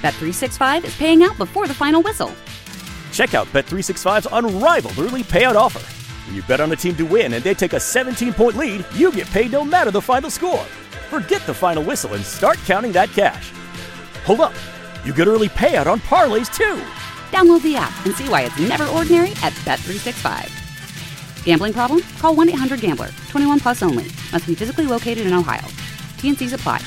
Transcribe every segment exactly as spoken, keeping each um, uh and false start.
Bet three sixty-five is paying out before the final whistle. Check out Bet three sixty-five's unrivaled early payout offer. When you bet on a team to win and they take a seventeen-point lead, you get paid no matter the final score. Forget the final whistle and start counting that cash. Hold up. You get early payout on parlays, too. Download the app and see why it's never ordinary at Bet three sixty-five. Gambling problem? Call one eight hundred gambler. twenty-one plus only. Must be physically located in Ohio. T N Cs apply.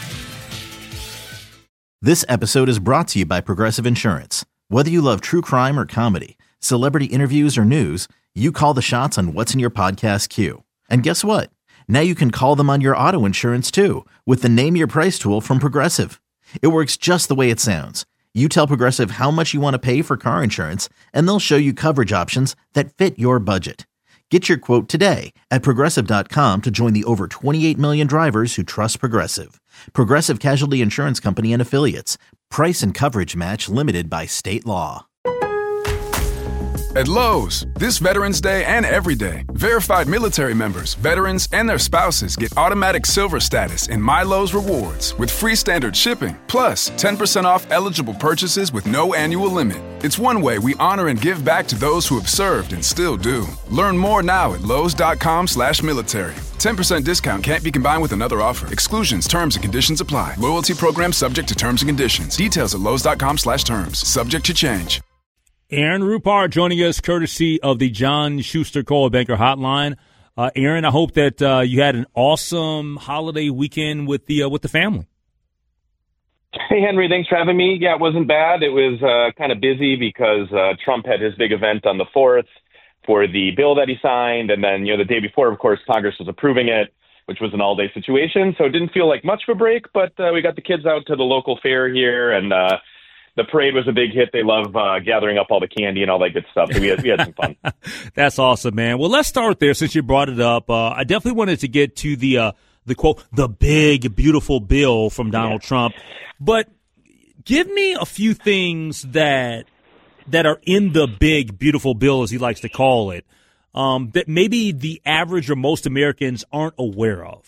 This episode is brought to you by Progressive Insurance. Whether you love true crime or comedy, celebrity interviews or news, you call the shots on what's in your podcast queue. And guess what? Now you can call them on your auto insurance too with the Name Your Price tool from Progressive. It works just the way it sounds. You tell Progressive how much you want to pay for car insurance, and they'll show you coverage options that fit your budget. Get your quote today at Progressive dot com to join the over twenty-eight million drivers who trust Progressive. Progressive Casualty Insurance Company and Affiliates. Price and coverage match limited by state law. At Lowe's, this Veterans Day and every day, verified military members, veterans, and their spouses get automatic silver status in My Lowe's Rewards with free standard shipping, plus ten percent off eligible purchases with no annual limit. It's one way we honor and give back to those who have served and still do. Learn more now at Lowe's.com slash military. ten percent discount can't be combined with another offer. Exclusions, terms, and conditions apply. Loyalty program subject to terms and conditions. Details at Lowe's.com slash terms. Subject to change. Aaron Rupar joining us courtesy of the John Schuster Coldwell Banker Hotline. Uh, Aaron, I hope that uh, you had an awesome holiday weekend with the uh, with the family. Hey, Henry, thanks for having me. Yeah, it wasn't bad. It was uh, kind of busy because uh, Trump had his big event on the fourth for the bill that he signed. And then, you know, the day before, of course, Congress was approving it, which was an all-day situation. So it didn't feel like much of a break, but uh, we got the kids out to the local fair here, and uh the parade was a big hit. They love uh, gathering up all the candy and all that good stuff. So we had, we had some fun. That's awesome, man. Well, let's start there since you brought it up. Uh, I definitely wanted to get to the uh, the quote, the big, beautiful bill from Donald yeah. Trump. But give me a few things that that are in the big, beautiful bill, as he likes to call it, um, that maybe the average or most Americans aren't aware of.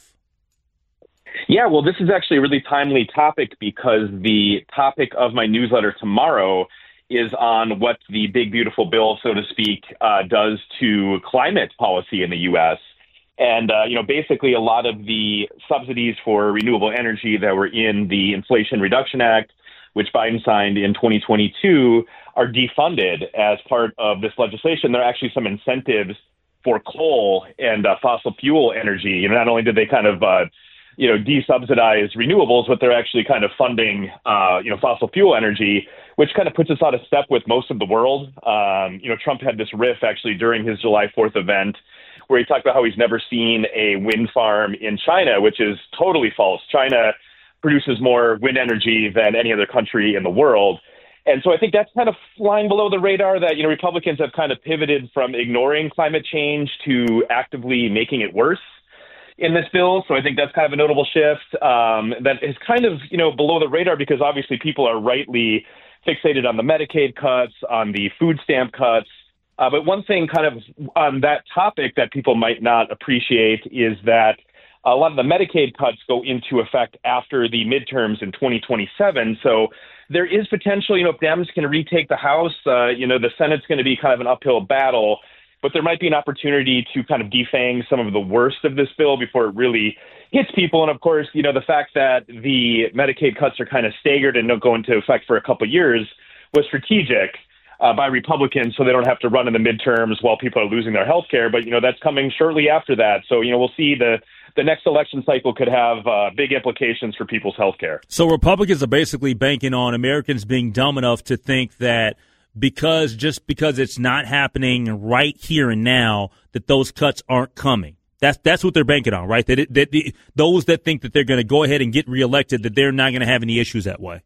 Yeah, well, this is actually a really timely topic because the topic of my newsletter tomorrow is on what the big, beautiful bill, so to speak, uh, does to climate policy in the U S. And, uh, you know, basically a lot of the subsidies for renewable energy that were in the Inflation Reduction Act, which Biden signed in twenty twenty-two, are defunded as part of this legislation. There are actually some incentives for coal and uh, fossil fuel energy. You know, not only did they kind of uh, you know, de-subsidize renewables, but they're actually kind of funding, uh, you know, fossil fuel energy, which kind of puts us out of step with most of the world. Um, you know, Trump had this riff actually during his July fourth event where he talked about how he's never seen a wind farm in China, which is totally false. China produces more wind energy than any other country in the world. And so I think that's kind of flying below the radar that, you know, Republicans have kind of pivoted from ignoring climate change to actively making it worse in this bill. So I think that's kind of a notable shift um, that is kind of, you know, below the radar because obviously people are rightly fixated on the Medicaid cuts, on the food stamp cuts. Uh, but one thing kind of on that topic that people might not appreciate is that a lot of the Medicaid cuts go into effect after the midterms in twenty twenty-seven. So there is potential, you know, if Dems can retake the House, uh, you know, the Senate's going to be kind of an uphill battle. But there might be an opportunity to kind of defang some of the worst of this bill before it really hits people. And of course, you know, the fact that the Medicaid cuts are kind of staggered and don't go into effect for a couple of years was strategic uh, by Republicans so they don't have to run in the midterms while people are losing their health care. But, you know, that's coming shortly after that. So, you know, we'll see the the next election cycle could have uh, big implications for people's health care. So Republicans are basically banking on Americans being dumb enough to think that because just because it's not happening right here and now, that those cuts aren't coming. That's that's what they're banking on, right? That, it, that the, those that think that they're going to go ahead and get reelected, that they're not going to have any issues that way.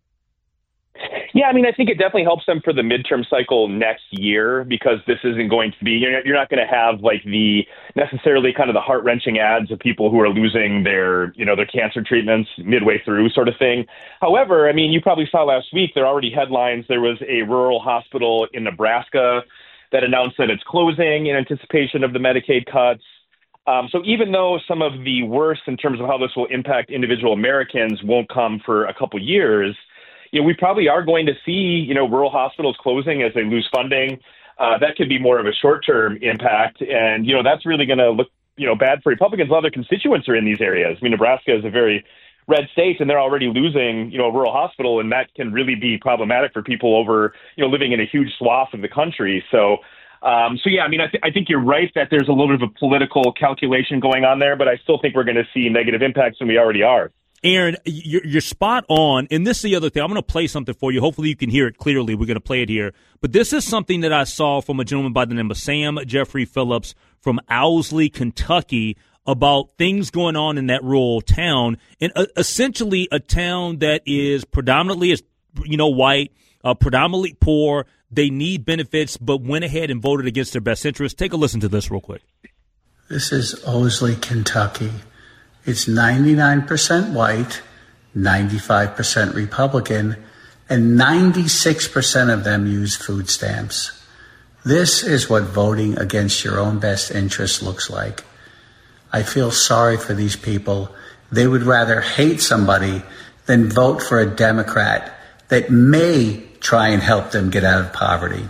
Yeah, I mean, I think it definitely helps them for the midterm cycle next year because this isn't going to be, you're, you're not going to have like the necessarily kind of the heart wrenching ads of people who are losing their, you know, their cancer treatments midway through sort of thing. However, I mean, you probably saw last week, there are already headlines. There was a rural hospital in Nebraska that announced that it's closing in anticipation of the Medicaid cuts. Um, so even though some of the worst in terms of how this will impact individual Americans won't come for a couple years, you know, we probably are going to see, you know, rural hospitals closing as they lose funding. Uh, that could be more of a short-term impact. And, you know, that's really going to look, you know, bad for Republicans. A lot of their constituents are in these areas. I mean, Nebraska is a very red state, and they're already losing, you know, a rural hospital, and that can really be problematic for people over, you know, living in a huge swath of the country. So, um, so yeah, I mean, I, th- I think you're right that there's a little bit of a political calculation going on there, but I still think we're going to see negative impacts, and we already are. Aaron, you're, you're spot on, and this is the other thing. I'm going to play something for you. Hopefully you can hear it clearly. We're going to play it here. But this is something that I saw from a gentleman by the name of Sam Jeffrey Phillips from Owsley, Kentucky, about things going on in that rural town, and uh, essentially a town that is predominantly, is you know, white, uh, predominantly poor. They need benefits, but went ahead and voted against their best interest. Take a listen to this real quick. This is Owsley, Kentucky. It's ninety-nine percent white, ninety-five percent Republican, and ninety-six percent of them use food stamps. This is what voting against your own best interest looks like. I feel sorry for these people. They would rather hate somebody than vote for a Democrat that may try and help them get out of poverty.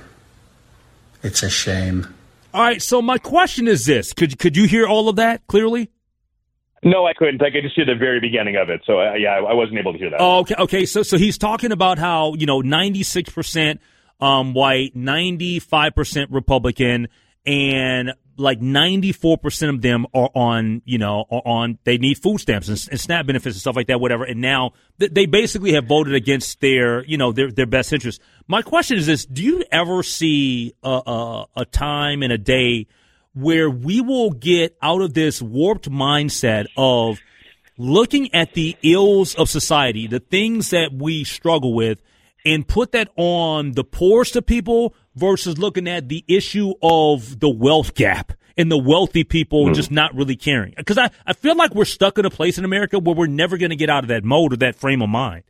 It's a shame. All right, so my question is this. Could, could you hear all of that clearly? No, I couldn't. I could just hear the very beginning of it. So, uh, yeah, I wasn't able to hear that. Oh, okay. Okay. So, so he's talking about how, you know, ninety-six percent um, white, ninety-five percent Republican, and like ninety-four percent of them are on, you know, are on, they need food stamps and, and SNAP benefits and stuff like that, whatever. And now th- they basically have voted against their, you know, their, their best interest. My question is this: do you ever see a, a, a time and a day where we will get out of this warped mindset of looking at the ills of society, the things that we struggle with, and put that on the poorest of people versus looking at the issue of the wealth gap and the wealthy people mm. just not really caring? Because I, I feel like we're stuck in a place in America where we're never going to get out of that mode or that frame of mind.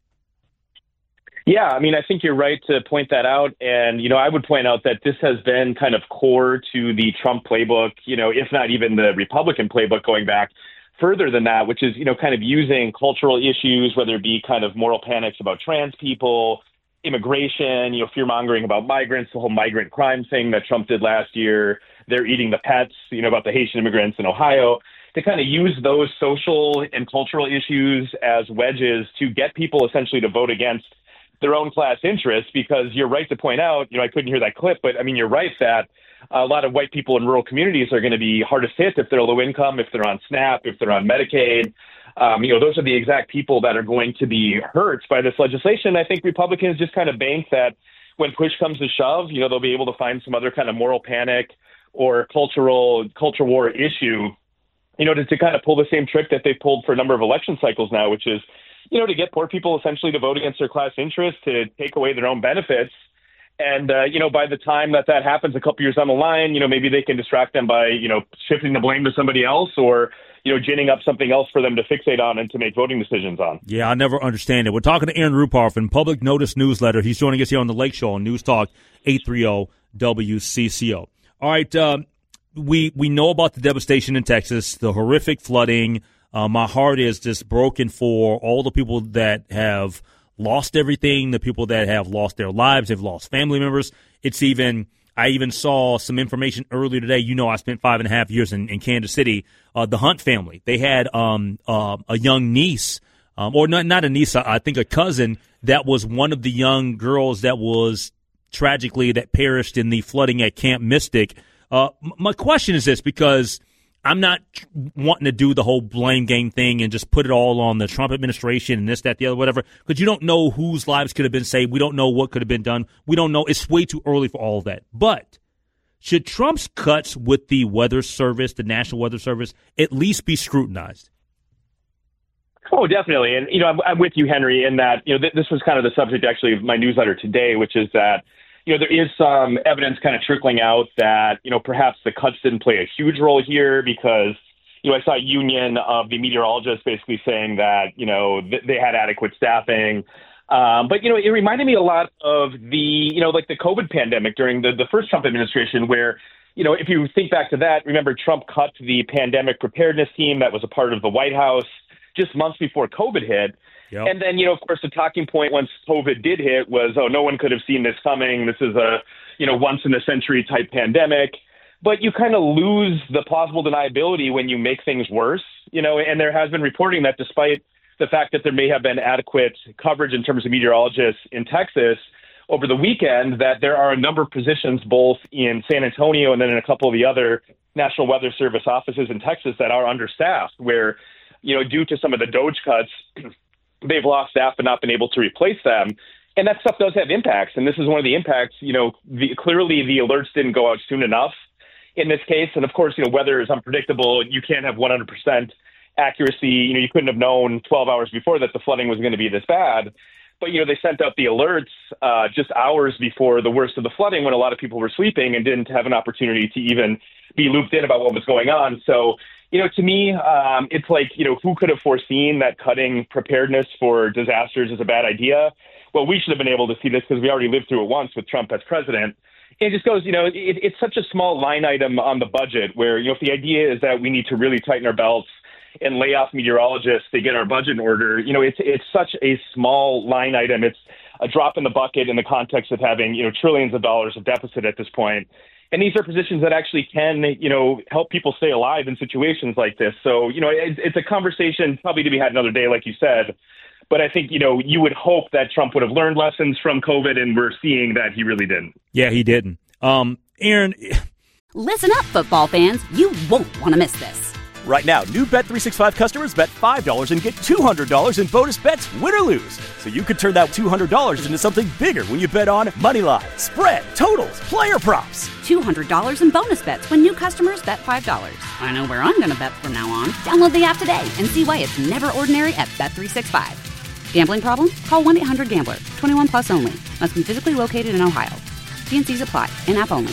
Yeah, I mean, I think you're right to point that out. And, you know, I would point out that this has been kind of core to the Trump playbook, you know, if not even the Republican playbook going back further than that, which is, you know, kind of using cultural issues, whether it be kind of moral panics about trans people, immigration, you know, fear-mongering about migrants, the whole migrant crime thing that Trump did last year. They're eating the pets, you know, about the Haitian immigrants in Ohio, to kind of use those social and cultural issues as wedges to get people essentially to vote against their own class interests. Because you're right to point out, you know, I couldn't hear that clip, but I mean, you're right that a lot of white people in rural communities are going to be hardest hit if they're low income, if they're on SNAP, if they're on Medicaid. Um, you know, those are the exact people that are going to be hurt by this legislation. I think Republicans just kind of bank that when push comes to shove, you know, they'll be able to find some other kind of moral panic or cultural culture war issue, you know, to, to kind of pull the same trick that they've pulled for a number of election cycles now, which is, you know, to get poor people essentially to vote against their class interests, to take away their own benefits. And, uh, you know, by the time that that happens a couple years down the line, you know, maybe they can distract them by, you know, shifting the blame to somebody else, or, you know, ginning up something else for them to fixate on and to make voting decisions on. Yeah, I never understand it. We're talking to Aaron Rupar from Public Notice Newsletter. He's joining us here on the Lake Show on News Talk eight thirty W C C O. All right, uh, we we know about the devastation in Texas, the horrific flooding. Uh, my heart is just broken for all the people that have lost everything, the people that have lost their lives, they've lost family members. It's even, I even saw some information earlier today. You know, I spent five and a half years in, in Kansas City. Uh, the Hunt family, they had um, uh, a young niece, um, or not, not a niece, I think a cousin, that was one of the young girls that was tragically that perished in the flooding at Camp Mystic. Uh, my question is this, because I'm not wanting to do the whole blame game thing and just put it all on the Trump administration and this, that, the other, whatever, because you don't know whose lives could have been saved. We don't know what could have been done. We don't know. It's way too early for all of that. But should Trump's cuts with the Weather Service, the National Weather Service, at least be scrutinized? Oh, definitely. And, you know, I'm, I'm with you, Henry, in that, you know, th- this was kind of the subject actually of my newsletter today, which is that, you know, there is some evidence kind of trickling out that, you know, perhaps the cuts didn't play a huge role here because, you know, I saw a union of the meteorologists basically saying that, you know, th- they had adequate staffing. Um, but, you know, it reminded me a lot of the, you know, like the COVID pandemic during the, the first Trump administration where, you know, if you think back to that, remember Trump cut the pandemic preparedness team that was a part of the White House just months before COVID hit. Yep. And then, you know, of course, the talking point once COVID did hit was, oh, no one could have seen this coming. This is a, you know, once in a century type pandemic. But you kind of lose the plausible deniability when you make things worse, you know, and there has been reporting that despite the fact that there may have been adequate coverage in terms of meteorologists in Texas over the weekend, that there are a number of positions both in San Antonio and then in a couple of the other National Weather Service offices in Texas that are understaffed, where, you know, due to some of the DOGE cuts, they've lost staff and not been able to replace them. And that stuff does have impacts. And this is one of the impacts, you know, the, clearly the alerts didn't go out soon enough in this case. And of course, you know, weather is unpredictable. You can't have one hundred percent accuracy. You know, you couldn't have known twelve hours before that the flooding was going to be this bad. But, you know, they sent out the alerts uh, just hours before the worst of the flooding when a lot of people were sleeping and didn't have an opportunity to even be looped in about what was going on. So, you know, to me, um, it's like, you know, who could have foreseen that cutting preparedness for disasters is a bad idea? Well, we should have been able to see this because we already lived through it once with Trump as president. It just goes, you know, it, it's such a small line item on the budget where, you know, if the idea is that we need to really tighten our belts and lay off meteorologists to get our budget in order, you know, it's it's such a small line item. It's a drop in the bucket in the context of having, you know, trillions of dollars of deficit at this point. And these are positions that actually can, you know, help people stay alive in situations like this. So, you know, it's, it's a conversation probably to be had another day, like you said. But I think, you know, you would hope that Trump would have learned lessons from COVID, and we're seeing that he really didn't. Yeah, he didn't. Um, Aaron. Listen up, football fans. You won't want to miss this. Right now, new Bet three sixty-five customers bet five dollars and get two hundred dollars in bonus bets, win or lose. So you could turn that two hundred dollars into something bigger when you bet on money line, spread, totals, player props. two hundred dollars in bonus bets when new customers bet five dollars. I know where I'm going to bet from now on. Download the app today and see why it's never ordinary at Bet three sixty-five. Gambling problem? Call one eight hundred gambler. twenty-one plus only. Must be physically located in Ohio. T N Cs apply. In-app only.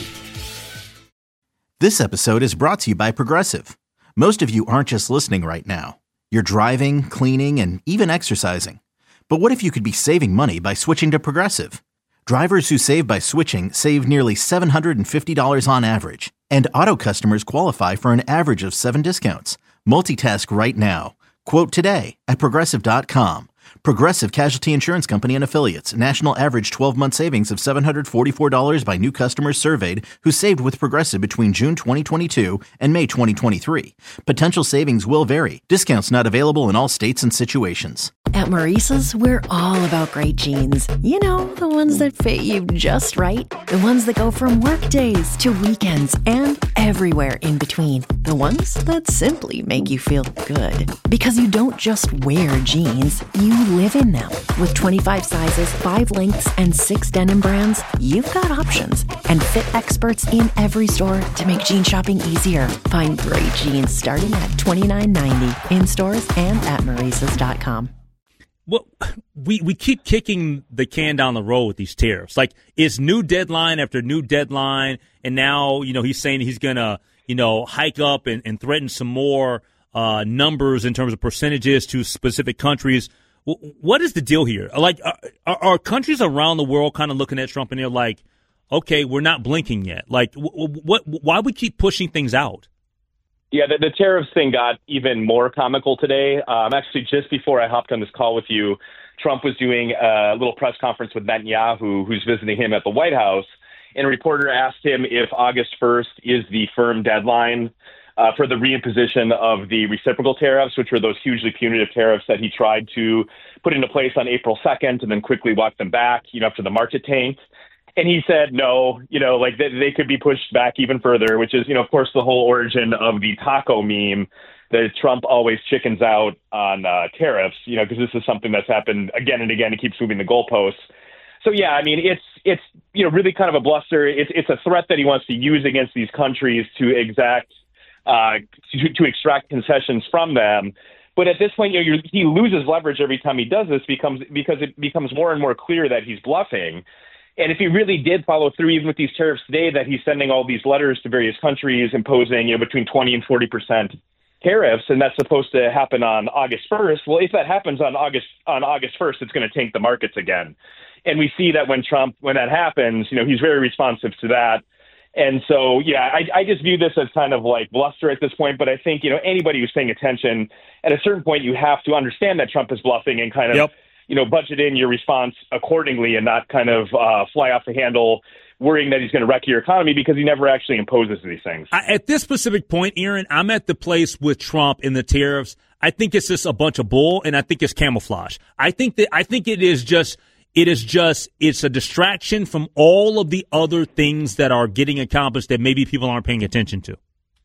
This episode is brought to you by Progressive. Most of you aren't just listening right now. You're driving, cleaning, and even exercising. But what if you could be saving money by switching to Progressive? Drivers who save by switching save nearly seven hundred fifty dollars on average. And auto customers qualify for an average of seven discounts. Multitask right now. Quote today at Progressive dot com. Progressive Casualty Insurance Company and Affiliates. National average twelve-month savings of seven hundred forty-four dollars by new customers surveyed who saved with Progressive between June twenty twenty-two and May twenty twenty-three. Potential savings will vary. Discounts not available in all states and situations. At Maurice's, we're all about great jeans. You know, the ones that fit you just right. The ones that go from work days to weekends and everywhere in between. The ones that simply make you feel good. Because you don't just wear jeans, you live in them. With twenty-five sizes, five lengths, and six denim brands, you've got options. And fit experts in every store to make jean shopping easier. Find great jeans starting at twenty-nine ninety in stores and at Maurices dot com. Well, we, we keep kicking the can down the road with these tariffs. Like, it's new deadline after new deadline, and now, you know, he's saying he's going to, you know, hike up and, and threaten some more uh, numbers in terms of percentages to specific countries. W- what is the deal here? Like, are, are countries around the world kind of looking at Trump and they're like, okay, we're not blinking yet? Like, w- what? why we keep pushing things out? Yeah, the, the tariffs thing got even more comical today. Um, actually, just before I hopped on this call with you, Trump was doing a little press conference with Netanyahu, who's visiting him at the White House. And a reporter asked him if August first is the firm deadline uh, for the reimposition of the reciprocal tariffs, which were those hugely punitive tariffs that he tried to put into place on April second and then quickly walk them back, you know, after the market tanked. And he said, no, you know, like they, they could be pushed back even further, which is, you know, of course, the whole origin of the taco meme that Trump always chickens out on uh, tariffs, you know, because this is something that's happened again and again. He keeps moving the goalposts. So, yeah, I mean, it's, it's you know, really kind of a bluster. It's, it's a threat that he wants to use against these countries to exact, uh, to, to extract concessions from them. But at this point, you know, you're, he loses leverage every time he does this becomes because it becomes more and more clear that he's bluffing. And if he really did follow through, even with these tariffs today, that he's sending all these letters to various countries imposing, you know, between twenty and forty percent tariffs, and that's supposed to happen on August first. Well, if that happens on August on August first, it's going to tank the markets again. And we see that when Trump, when that happens, you know, he's very responsive to that. And so, yeah, I, I just view this as kind of like bluster at this point. But I think, you know, anybody who's paying attention, at a certain point, you have to understand that Trump is bluffing and kind of, yep. you know, budget in your response accordingly and not kind of uh, fly off the handle worrying that he's going to wreck your economy because he never actually imposes these things. I, at this specific point, Aaron, I'm at the place with Trump and the tariffs. I think it's just a bunch of bull, and I think it's camouflage. I think that I think it is just it is just it's a distraction from all of the other things that are getting accomplished that maybe people aren't paying attention to.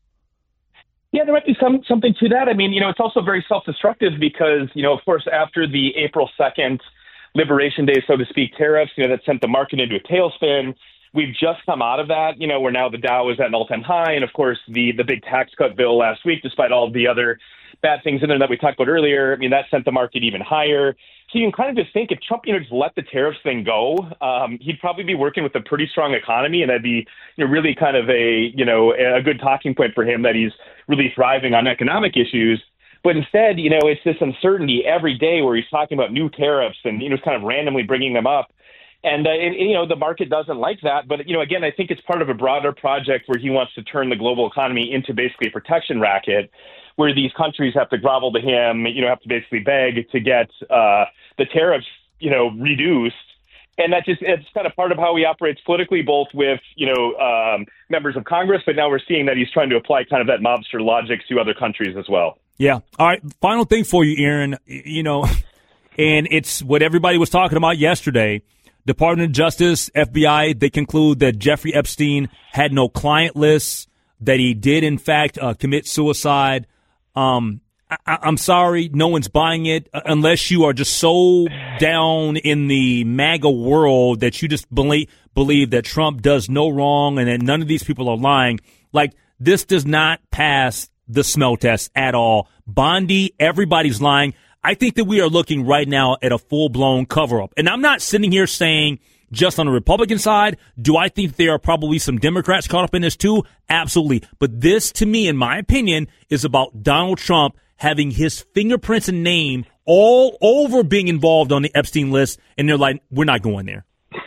Yeah, there might be some something to that. I mean, you know, it's also very self-destructive because, you know, of course, after the April second Liberation Day, so to speak, tariffs, you know, that sent the market into a tailspin. We've just come out of that, you know, where now the Dow is at an all-time high. And, of course, the, the big tax cut bill last week, despite all of the other bad things in there that we talked about earlier, I mean, that sent the market even higher. So you can kind of just think if Trump, you know, just let the tariffs thing go, um, he'd probably be working with a pretty strong economy. And that'd be, you know, really kind of a, you know, a good talking point for him that he's really thriving on economic issues. But instead, you know, it's this uncertainty every day where he's talking about new tariffs and, you know, kind of randomly bringing them up. And, uh, and, you know, the market doesn't like that. But, you know, again, I think it's part of a broader project where he wants to turn the global economy into basically a protection racket where these countries have to grovel to him, you know, have to basically beg to get uh, the tariffs, you know, reduced. And that just it's kind of part of how he operates politically, both with, you know, um, members of Congress. But now we're seeing that he's trying to apply kind of that mobster logic to other countries as well. Yeah. All right. Final thing for you, Aaron, you know, and it's what everybody was talking about yesterday. Department of Justice, F B I, they conclude that Jeffrey Epstein had no client lists, that he did, in fact, uh, commit suicide. Um, I, I'm sorry, no one's buying it unless you are just so down in the MAGA world that you just believe, believe that Trump does no wrong and that none of these people are lying. Like, this does not pass the smell test at all. Bondi, everybody's lying. I think that we are looking right now at a full-blown cover-up. And I'm not sitting here saying just on the Republican side. Do I think there are probably some Democrats caught up in this too? Absolutely. But this, to me, in my opinion, is about Donald Trump having his fingerprints and name all over being involved on the Epstein list. And they're like, we're not going there.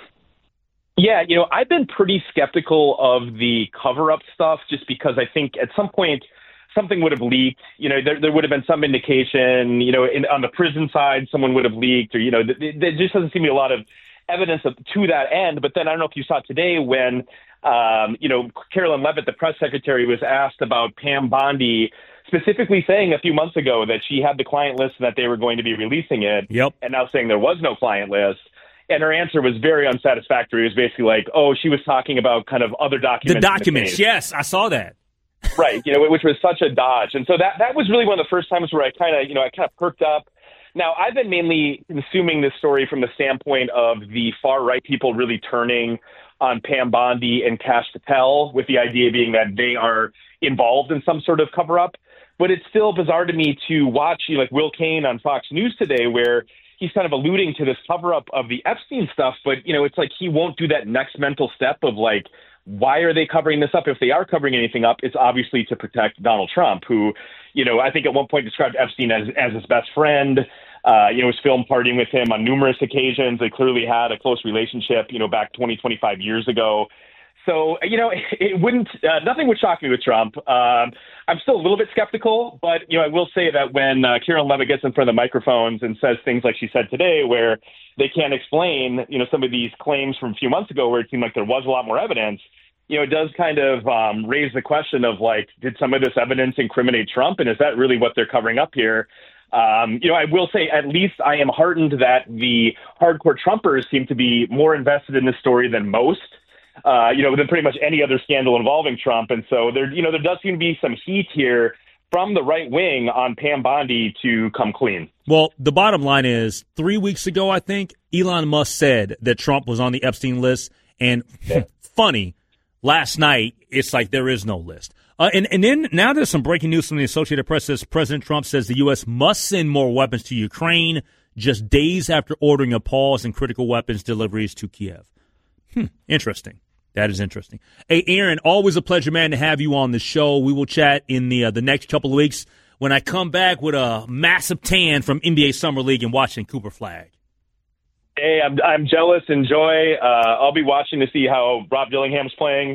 Yeah, you know, I've been pretty skeptical of the cover-up stuff just because I think at some point something would have leaked. You know, there, there would have been some indication, you know, in, on the prison side, someone would have leaked or, you know, th- th- there just doesn't seem to be a lot of evidence of, to that end. But then I don't know if you saw today when, um, you know, Carolyn Leavitt, the press secretary, was asked about Pam Bondi, specifically saying a few months ago that she had the client list and that they were going to be releasing it. Yep. And now saying there was no client list. And her answer was very unsatisfactory. It was basically like, oh, she was talking about kind of other documents. The documents, yes, I saw that. Right, you know, which was such a dodge. And so that, that was really one of the first times where I kind of, you know, I kind of perked up. Now, I've been mainly consuming this story from the standpoint of the far-right people really turning on Pam Bondi and Kash Patel, with the idea being that they are involved in some sort of cover-up. But it's still bizarre to me to watch, you know, like Will Cain on Fox News today, where he's kind of alluding to this cover-up of the Epstein stuff. But, you know, it's like he won't do that next mental step of like, why are they covering this up? If they are covering anything up, it's obviously to protect Donald Trump, who, you know, I think at one point described Epstein as, as his best friend, uh, you know, was film partying with him on numerous occasions. They clearly had a close relationship, you know, back twenty, twenty-five years ago. So, you know, it, it wouldn't, uh, nothing would shock me with Trump. Um, I'm still a little bit skeptical, but, you know, I will say that when uh, Carolyn Leavitt gets in front of the microphones and says things like she said today, where they can't explain, you know, some of these claims from a few months ago where it seemed like there was a lot more evidence, you know, it does kind of um, raise the question of, like, did some of this evidence incriminate Trump? And is that really what they're covering up here? Um, you know, I will say at least I am heartened that the hardcore Trumpers seem to be more invested in this story than most. Uh, you know, than pretty much any other scandal involving Trump. And so there, you know, there does seem to be some heat here from the right wing on Pam Bondi to come clean. Well, the bottom line is three weeks ago, I think Elon Musk said that Trump was on the Epstein list. And yeah. funny, last night, it's like there is no list. Uh, and, and then now there's some breaking news from the Associated Press. Says President Trump says the U S must send more weapons to Ukraine just days after ordering a pause in critical weapons deliveries to Kiev. Hmm, interesting. That is interesting. Hey, Aaron, always a pleasure, man, to have you on the show. We will chat in the uh, the next couple of weeks when I come back with a massive tan from N B A Summer League and watching Cooper Flag. Hey, I'm I'm jealous. Enjoy. Uh, I'll be watching to see how Rob Dillingham's playing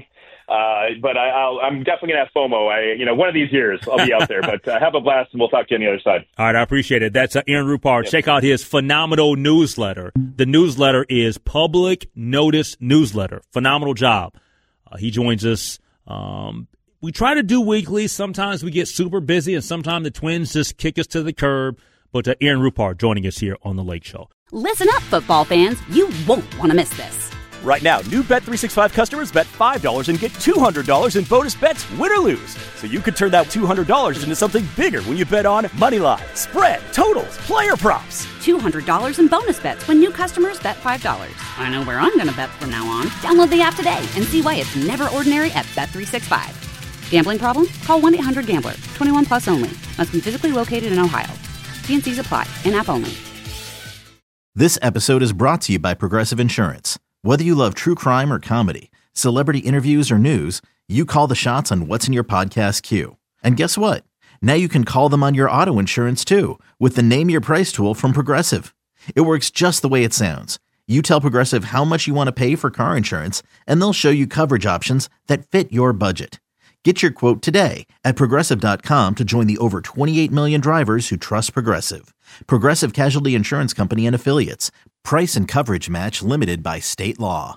Uh, but I, I'll, I'm definitely going to have FOMO. I, you know, one of these years I'll be out there. But uh, have a blast, and we'll talk to you on the other side. All right, I appreciate it. That's uh, Aaron Rupar. Yep. Check out his phenomenal newsletter. The newsletter is Public Notice Newsletter. Phenomenal job. Uh, he joins us. Um, we try to do weekly. Sometimes we get super busy, and sometimes the Twins just kick us to the curb. But uh, Aaron Rupar joining us here on The Lake Show. Listen up, football fans. You won't want to miss this. Right now, new Bet three sixty-five customers bet five dollars and get two hundred dollars in bonus bets, win or lose. So you could turn that two hundred dollars into something bigger when you bet on money line, spread, totals, player props. two hundred dollars in bonus bets when new customers bet five dollars. I know where I'm going to bet from now on. Download the app today and see why it's never ordinary at Bet three sixty-five. Gambling problem? Call one eight hundred gambler. twenty-one plus only. Must be physically located in Ohio. T and C's apply. In-app only. This episode is brought to you by Progressive Insurance. Whether you love true crime or comedy, celebrity interviews or news, you call the shots on what's in your podcast queue. And guess what? Now you can call them on your auto insurance too with the Name Your Price tool from Progressive. It works just the way it sounds. You tell Progressive how much you want to pay for car insurance, and they'll show you coverage options that fit your budget. Get your quote today at Progressive dot com to join the over twenty-eight million drivers who trust Progressive. Progressive Casualty Insurance Company and Affiliates. Price and coverage match limited by state law.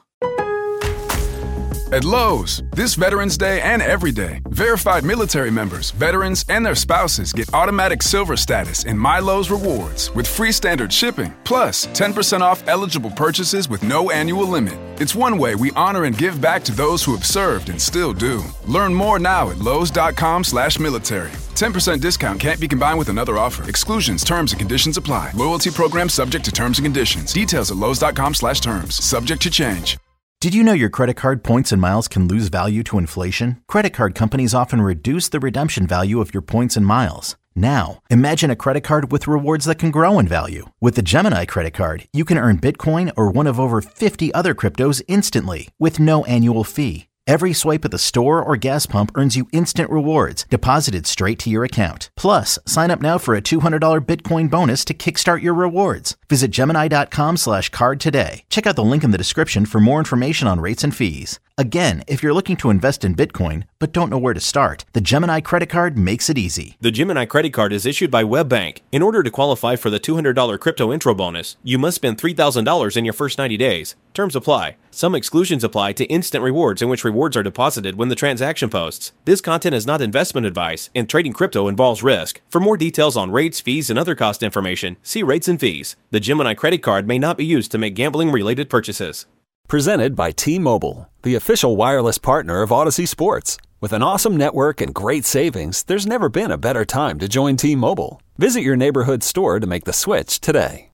At Lowe's, this Veterans Day and every day, verified military members, veterans, and their spouses get automatic silver status in My Lowe's Rewards with free standard shipping, plus ten percent off eligible purchases with no annual limit. It's one way we honor and give back to those who have served and still do. Learn more now at Lowe's.com slash military. ten percent discount can't be combined with another offer. Exclusions, terms, and conditions apply. Loyalty program subject to terms and conditions. Details at Lowe's.com slash terms. Subject to change. Did you know your credit card points and miles can lose value to inflation? Credit card companies often reduce the redemption value of your points and miles. Now, imagine a credit card with rewards that can grow in value. With the Gemini credit card, you can earn Bitcoin or one of over fifty other cryptos instantly with no annual fee. Every swipe at the store or gas pump earns you instant rewards deposited straight to your account. Plus, sign up now for a two hundred dollars Bitcoin bonus to kickstart your rewards. Visit Gemini.com slash card today. Check out the link in the description for more information on rates and fees. Again, if you're looking to invest in Bitcoin but don't know where to start, the Gemini credit card makes it easy. The Gemini credit card is issued by WebBank. In order to qualify for the two hundred dollars crypto intro bonus, you must spend three thousand dollars in your first ninety days. Terms apply. Some exclusions apply to instant rewards, in which rewards are deposited when the transaction posts. This content is not investment advice, and trading crypto involves risk. For more details on rates, fees, and other cost information, see rates and fees. The Gemini credit card may not be used to make gambling-related purchases. Presented by T-Mobile, the official wireless partner of Odyssey Sports. With an awesome network and great savings, there's never been a better time to join T-Mobile. Visit your neighborhood store to make the switch today.